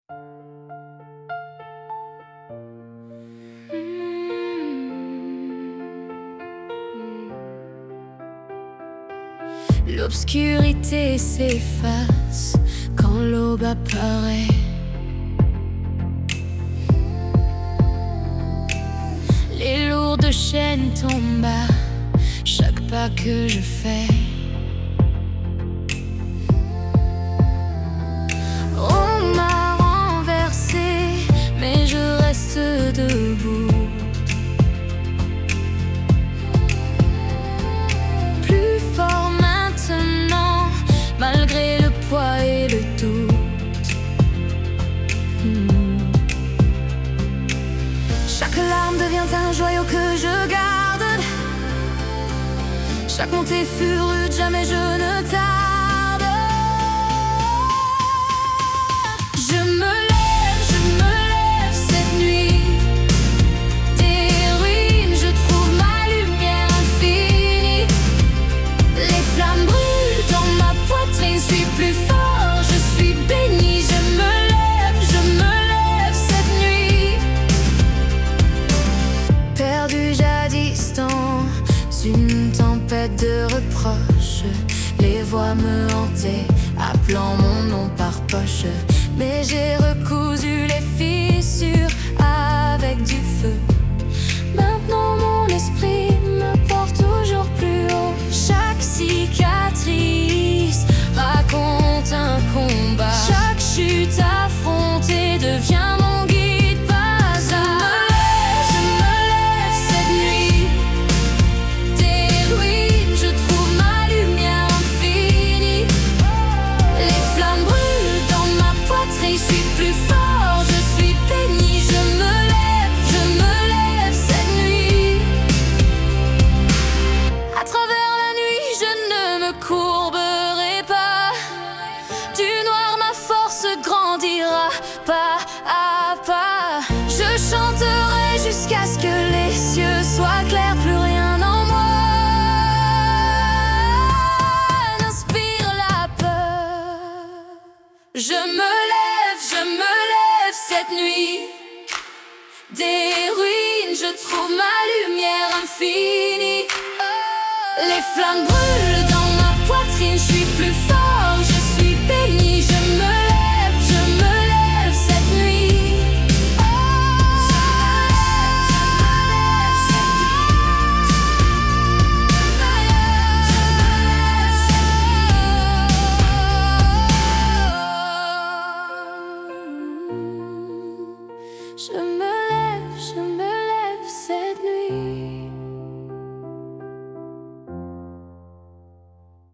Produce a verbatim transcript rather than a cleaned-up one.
L'obscurité s'efface quand l'aube apparaît. Les lourdes chaînes tombent à chaque pas que je fais. On m'a renversé, mais je reste debout. Plus fort maintenant, malgré le poids et le doute. hmm. Chaque larme devient un joyau que je garde. Chaque montée fut rude, jamais je ne tarde. Je me lève, je me lève cette nuit. Des ruines, je trouve ma lumière infinie. Les flammes brûlent dans ma poitrine, je suis plus fort, je suis béni. Je me lève, je me lève cette nuit. Perdu jadis dans une tempête de reproches, les voix me hantaient, appelant mon nom par poche. Mais j'ai recousu les fissures avec du feu. Maintenant mon esprit me porte toujours plus haut. Chaque cicatrice raconte un combat. Chaque chute affrontée devient mon guide. Pas à je me lève cette nuit. Des ruines, je trouve ma lumière infinie. Les flammes brûlent dans ma poitrine, je suis plus fort, je suis béni. Je me lève, je me lève cette nuit. À travers la nuit, je ne me courberai pas. Du noir, ma force grandira pas à pas. Je chanterai jusqu'à ce que les cieux soient clairs. Plus rien en moi n'inspire la peur. Je me lève, je me lève cette nuit. Des ruines, je trouve ma lumière infinie. Les flammes brûlent dans ma poitrine, je suis plus fort, je suis béni. Je me lève, je me lève cette nuit. Je me